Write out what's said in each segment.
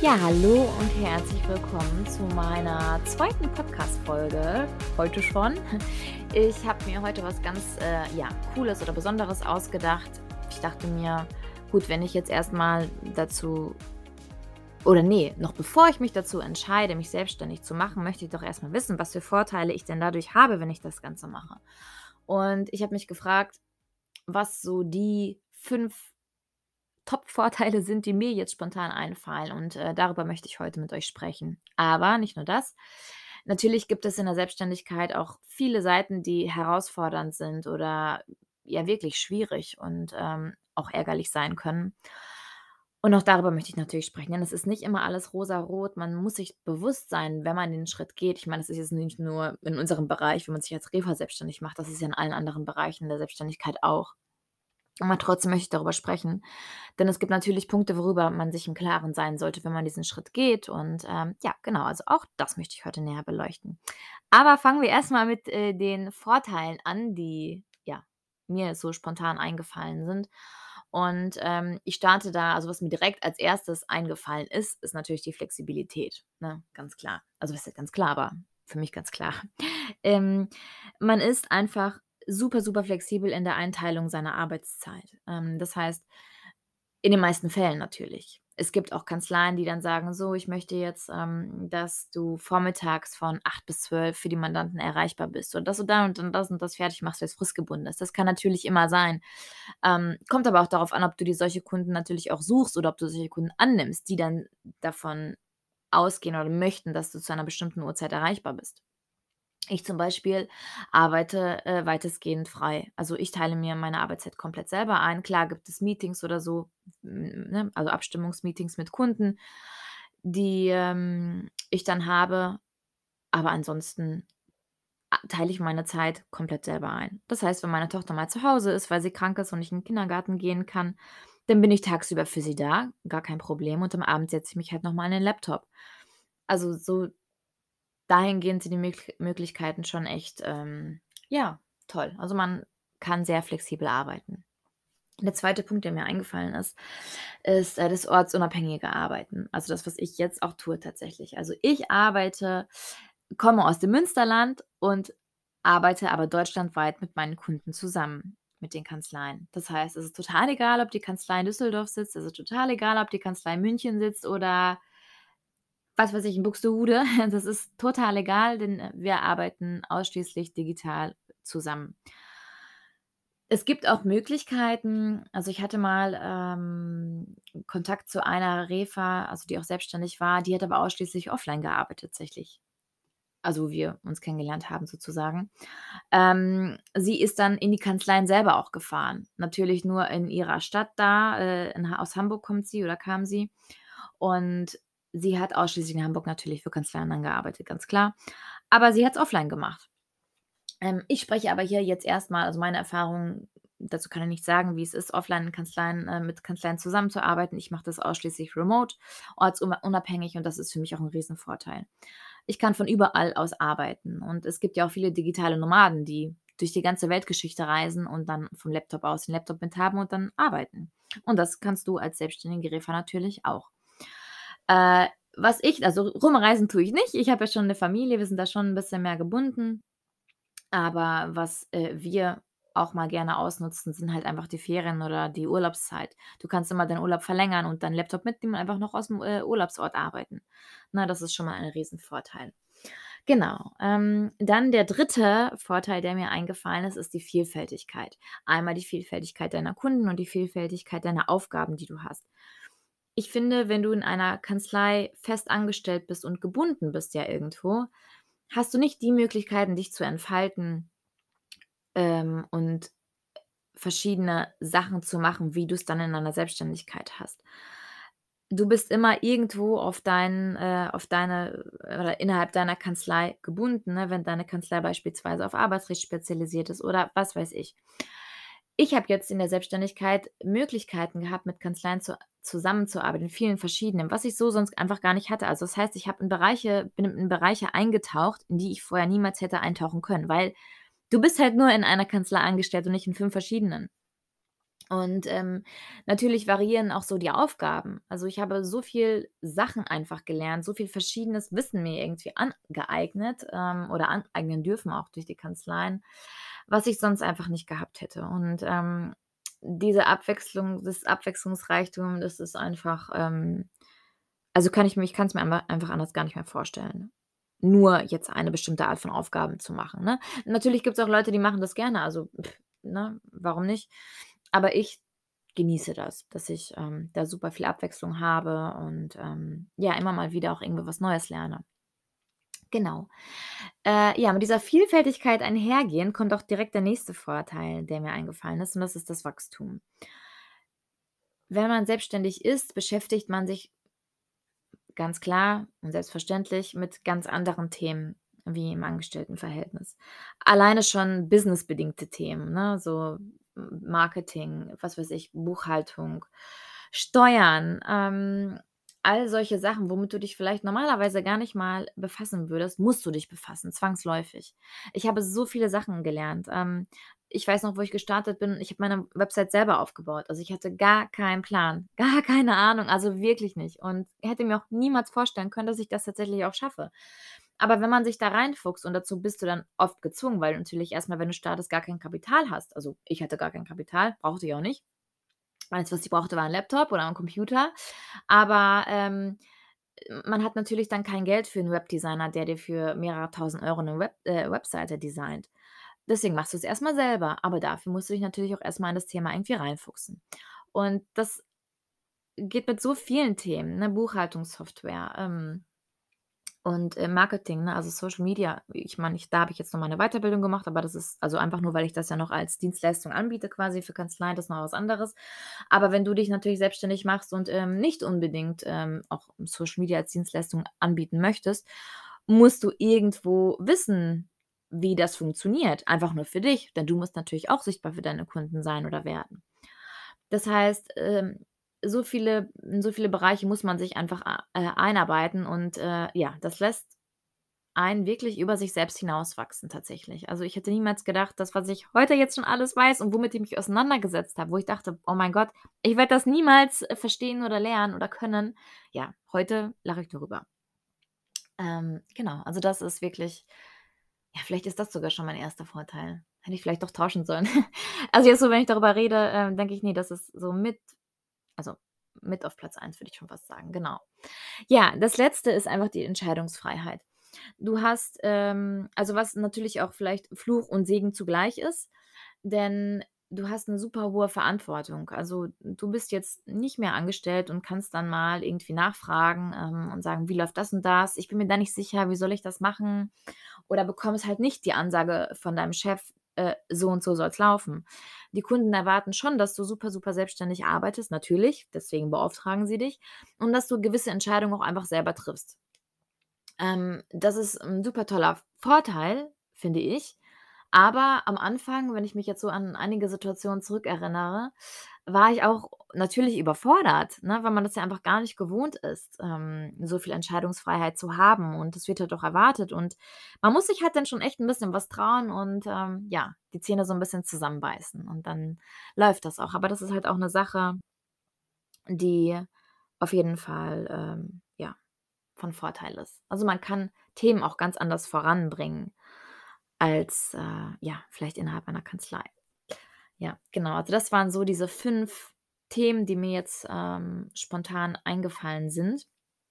Ja, hallo und herzlich willkommen zu meiner zweiten Podcast-Folge, heute schon. Ich habe mir heute was ganz, Cooles oder Besonderes ausgedacht. Ich dachte mir: „Gut, wenn ich jetzt erstmal dazu oder nee, noch bevor ich mich dazu entscheide, mich selbstständig zu machen, möchte ich doch erstmal wissen, was für Vorteile ich denn dadurch habe, wenn ich das Ganze mache.“ Und ich habe mich gefragt, was so die 5 Top-Vorteile sind, die mir jetzt spontan einfallen und, darüber möchte ich heute mit euch sprechen. Aber nicht nur das. Natürlich gibt es in der Selbstständigkeit auch viele Seiten, die herausfordernd sind oder ja wirklich schwierig und, auch ärgerlich sein können. Und auch darüber möchte ich natürlich sprechen, denn es ist nicht immer alles rosarot. Man muss sich bewusst sein, wenn man den Schritt geht. Ich meine, das ist jetzt nicht nur in unserem Bereich, wenn man sich als Refa selbstständig macht, das ist ja in allen anderen Bereichen der Selbstständigkeit auch. Aber trotzdem möchte ich darüber sprechen, denn es gibt natürlich Punkte, worüber man sich im Klaren sein sollte, wenn man diesen Schritt geht und, ja, genau, also auch das möchte ich heute näher beleuchten. Aber fangen wir erst mal mit, den Vorteilen an, die, ja, mir so spontan eingefallen sind. Und, ich starte da also, was mir direkt als Erstes eingefallen ist, ist natürlich die Flexibilität, ne, ganz klar. Also, was heißt ganz klar, aber für mich ganz klar. Ähm, Man ist einfach super, super flexibel in der Einteilung seiner Arbeitszeit. Das heißt, in den meisten Fällen natürlich. Es gibt auch Kanzleien, die dann sagen: „So, ich möchte jetzt, dass du vormittags von 8 bis 12 für die Mandanten erreichbar bist und dass du dann und das fertig machst, wenn's fristgebunden ist.“ Das kann natürlich immer sein. Kommt aber auch darauf an, ob du dir solche Kunden natürlich auch suchst oder ob du solche Kunden annimmst, die dann davon ausgehen oder möchten, dass du zu einer bestimmten Uhrzeit erreichbar bist. Ich zum Beispiel arbeite, weitestgehend frei. Also, ich teile mir meine Arbeitszeit komplett selber ein. Klar gibt es Meetings oder so, ne, also Abstimmungsmeetings mit Kunden, die, ich dann habe, aber ansonsten teile ich meine Zeit komplett selber ein. Das heißt, wenn meine Tochter mal zu Hause ist, weil sie krank ist und nicht in den Kindergarten gehen kann, dann bin ich tagsüber für sie da, gar kein Problem, und am Abend setze ich mich halt noch mal an den Laptop. Also, so dahingehend sind die Möglichkeiten schon echt, ja, toll. Also, man kann sehr flexibel arbeiten. Der zweite Punkt, der mir eingefallen ist, das ortsunabhängige Arbeiten. Also, das, was ich jetzt auch tue tatsächlich. Also, ich komme aus dem Münsterland und arbeite aber deutschlandweit mit meinen Kunden zusammen, mit den Kanzleien. Das heißt, es ist total egal, ob die Kanzlei in Düsseldorf sitzt, es ist total egal, ob die Kanzlei in München sitzt oder was weiß ich, in Buxtehude. Das ist total egal, denn, wir arbeiten ausschließlich digital zusammen. Es gibt auch Möglichkeiten, also, ich hatte mal, Kontakt zu einer Refa, also, die auch selbstständig war, die hat aber ausschließlich offline gearbeitet tatsächlich. Also, wo wir uns kennengelernt haben sozusagen. Sie ist dann in die Kanzleien selber auch gefahren. Natürlich nur in ihrer Stadt da, aus Hamburg kommt sie oder kam sie. Und sie hat ausschließlich in Hamburg natürlich für Kanzleien dann gearbeitet, ganz klar. Aber sie hat's offline gemacht. Ich spreche aber hier jetzt erstmal, also meine Erfahrungen dazu kann ich nicht sagen, wie es ist, offline in Kanzleien mit Kanzleien zusammenzuarbeiten. Ich mache das ausschließlich remote, ortsunabhängig, und das ist für mich auch 'n Riesenvorteil. Ich kann von überall aus arbeiten und es gibt ja auch viele digitale Nomaden, die durch die ganze Weltgeschichte reisen und dann vom Laptop aus den Laptop mit haben und dann arbeiten. Und das kannst du als selbstständige Refa natürlich auch. Äh, also rumreisen tue ich nicht. Ich habe ja schon 'ne Familie, wir sind da schon 'n bisschen mehr gebunden. Aber was, wir auch mal gerne ausnutzen, sind halt einfach die Ferien oder die Urlaubszeit. Du kannst immer deinen Urlaub verlängern und deinen Laptop mitnehmen und einfach noch aus'm, Urlaubsort arbeiten. Na, das ist schon mal ein Riesenvorteil. Genau. Dann der dritte Vorteil, der mir eingefallen ist, ist die Vielfältigkeit. Einmal die Vielfältigkeit deiner Kunden und die Vielfältigkeit deiner Aufgaben, die du hast. Ich finde, wenn du in einer Kanzlei fest angestellt bist und gebunden bist ja irgendwo, hast du nicht die Möglichkeiten, dich zu entfalten, und verschiedene Sachen zu machen, wie du's dann in einer Selbstständigkeit hast. Du bist immer irgendwo auf deine oder innerhalb deiner Kanzlei gebunden, ne, wenn deine Kanzlei beispielsweise auf Arbeitsrecht spezialisiert ist oder was weiß ich. Ich habe jetzt in der Selbstständigkeit Möglichkeiten gehabt, mit Kanzleien zusammenzuarbeiten, in vielen verschiedenen, was ich so sonst einfach gar nicht hatte. Also, das heißt, ich habe in Bereiche bin in Bereiche eingetaucht, in die ich vorher niemals hätte eintauchen können, weil du bist halt nur in einer Kanzlei angestellt und nicht in 5 verschiedenen. Und, natürlich variieren auch so die Aufgaben. Also, ich habe so viel Sachen einfach gelernt, so viel verschiedenes Wissen mir irgendwie angeeignet, oder aneignen dürfen auch durch die Kanzleien, was ich sonst einfach nicht gehabt hätte. Und, diese Abwechslung das Abwechslungsreichtum, das ist einfach, also, ich kann es mir einfach anders gar nicht mehr vorstellen, nur jetzt eine bestimmte Art von Aufgaben zu machen, ne? Natürlich gibt es auch Leute, die machen das gerne, also, ne, warum nicht? Aber ich genieße das, dass ich, da super viel Abwechslung habe und, ja, immer mal wieder auch irgendwie was Neues lerne. Genau. Ja, mit dieser Vielfältigkeit einhergehend kommt auch direkt der nächste Vorteil, der mir eingefallen ist, und das ist das Wachstum. Wenn man selbstständig ist, beschäftigt man sich ganz klar und selbstverständlich mit ganz anderen Themen wie im Angestelltenverhältnis. Alleine schon businessbedingte Themen, ne, so Marketing, was weiß ich, Buchhaltung, Steuern, all solche Sachen, womit du dich vielleicht normalerweise gar nicht mal befassen würdest, musst du dich befassen, zwangsläufig. Ich habe so viele Sachen gelernt. Ich weiß noch, wo ich gestartet bin, ich habe meine Website selber aufgebaut. Also, ich hatte gar keinen Plan, gar keine Ahnung, also wirklich nicht, und hätte mir auch niemals vorstellen können, dass ich das tatsächlich auch schaffe. Aber wenn man sich da reinfuchst, und dazu bist du dann oft gezwungen, weil du natürlich erst mal, wenn du startest, gar kein Kapital hast. Also, ich hatte gar kein Kapital, brauchte ich auch nicht. Alles, was ich brauchte, war 'n Laptop oder 'n Computer. Aber, man hat natürlich dann kein Geld für 'n Webdesigner, der dir für mehrere tausend Euro 'ne Webseite designt. Deswegen machst du's erst mal selber, aber dafür musst du dich natürlich auch erst mal in das Thema irgendwie reinfuchsen. Und das geht mit so vielen Themen, ne, Buchhaltungssoftware, und, Marketing, ne, also Social Media. Ich meine, da habe ich jetzt noch mal 'ne Weiterbildung gemacht, aber das ist also einfach nur, weil ich das ja noch als Dienstleistung anbiete quasi für Kanzleien, das ist noch was anderes. Aber wenn du dich natürlich selbstständig machst und, nicht unbedingt, auch Social Media als Dienstleistung anbieten möchtest, musst du irgendwo wissen, wie das funktioniert, einfach nur für dich, denn du musst natürlich auch sichtbar für deine Kunden sein oder werden. Das heißt, in so viele Bereiche muss man sich einfach einarbeiten, und, ja, das lässt einen wirklich über sich selbst hinauswachsen tatsächlich. Also, ich hätte niemals gedacht, das, was ich heute jetzt schon alles weiß und womit ich mich auseinandergesetzt habe, wo ich dachte: „Oh mein Gott, ich werde das niemals, verstehen oder lernen oder können." Ja, heute lache ich darüber. Genau, also das ist wirklich, ja, vielleicht ist das sogar schon mein erster Vorteil. Hätte ich vielleicht doch tauschen sollen. Also, jetzt so, wenn ich darüber rede, denke ich: „Ne, das ist so also, mit auf Platz eins, würde ich schon fast sagen, genau." Ja, das Letzte ist einfach die Entscheidungsfreiheit. Du hast, also, was natürlich auch vielleicht Fluch und Segen zugleich ist, denn du hast 'ne super hohe Verantwortung. Also, du bist jetzt nicht mehr angestellt und kannst dann mal irgendwie nachfragen, und sagen: „Wie läuft das und das? Ich bin mir da nicht sicher, wie soll ich das machen?" Oder bekommst halt nicht die Ansage von deinem Chef, „So und so soll's laufen." Die Kunden erwarten schon, dass du super, super selbstständig arbeitest, natürlich, deswegen beauftragen sie dich, und dass du gewisse Entscheidungen auch einfach selber triffst. Das ist 'n super toller Vorteil, finde ich. Aber am Anfang, wenn ich mich jetzt so an einige Situationen zurückerinnere, war ich auch natürlich überfordert, ne, weil man das ja einfach gar nicht gewohnt ist, so viel Entscheidungsfreiheit zu haben, und das wird halt auch erwartet, und man muss sich halt dann schon echt 'n bisschen was trauen und, ja, die Zähne so 'n bisschen zusammenbeißen, und dann läuft das auch. Aber das ist halt auch 'ne Sache, die auf jeden Fall, ja, von Vorteil ist. Also, man kann Themen auch ganz anders voranbringen als, ja, vielleicht innerhalb einer Kanzlei. Ja, genau. Also, das waren so diese 5 Themen, die mir jetzt, spontan eingefallen sind.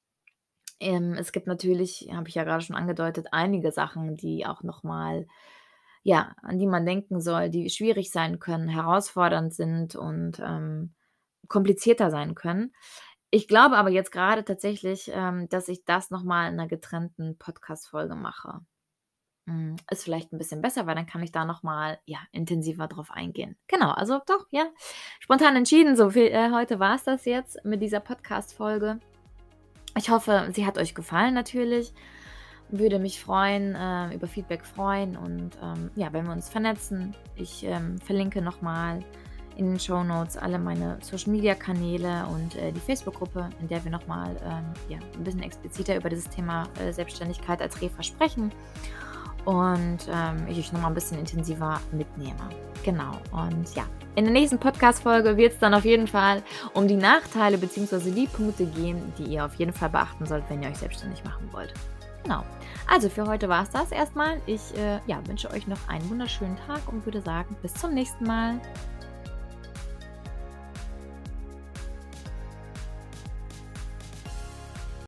Es gibt natürlich, habe ich ja grade schon angedeutet, einige Sachen, die auch noch mal, ja, an die man denken soll, die schwierig sein können, herausfordernd sind und, komplizierter sein können. Ich glaube aber jetzt grade tatsächlich, dass ich das noch mal in 'ner getrennten Podcast-Folge mache. Ist vielleicht 'n bisschen besser, weil dann kann ich da noch mal, ja, intensiver drauf eingehen. Genau, also doch, ja, spontan entschieden. So viel heute war's das jetzt mit dieser Podcast-Folge. Ich hoffe, sie hat euch gefallen natürlich. Würde mich freuen, über Feedback freuen, und, ja, wenn wir uns vernetzen. Ich, verlinke noch mal in den Shownotes alle meine Social-Media-Kanäle und, die Facebook-Gruppe, in der wir noch mal, ja, 'n bisschen expliziter über dieses Thema, Selbstständigkeit als Refa sprechen. und ich euch nochmal ein bisschen intensiver mitnehme. Genau. Und ja, in der nächsten Podcast-Folge wird es dann auf jeden Fall um die Nachteile bzw. die Punkte gehen, die ihr auf jeden Fall beachten sollt, wenn ihr euch selbstständig machen wollt. Genau. Also für heute war es das erstmal. Ich wünsche euch noch einen wunderschönen Tag und würde sagen, bis zum nächsten Mal.